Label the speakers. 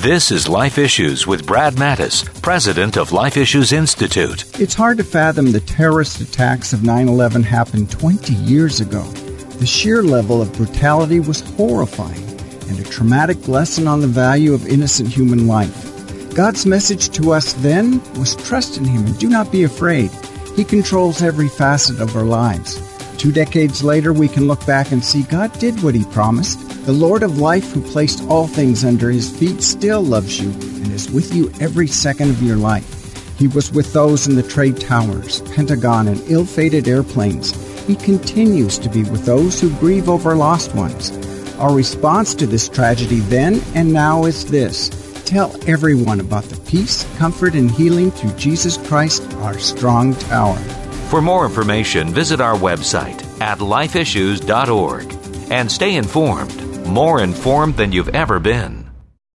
Speaker 1: This is Life Issues with Brad Mattis, president of Life Issues Institute.
Speaker 2: It's hard to fathom the terrorist attacks of 9/11 happened 20 years ago. The sheer level of brutality was horrifying and a traumatic lesson on the value of innocent human life. God's message to us then was trust in Him and do not be afraid. He controls every facet of our lives. 2 decades later, we can look back and see God did what He promised. The Lord of life, who placed all things under His feet, still loves you and is with you every second of your life. He was with those in the trade towers, Pentagon, and ill-fated airplanes. He continues to be with those who grieve over lost ones. Our response to this tragedy then and now is this: tell everyone about the peace, comfort, and healing through Jesus Christ, our strong tower.
Speaker 1: For more information, visit our website at lifeissues.org and stay informed, more informed than you've ever been.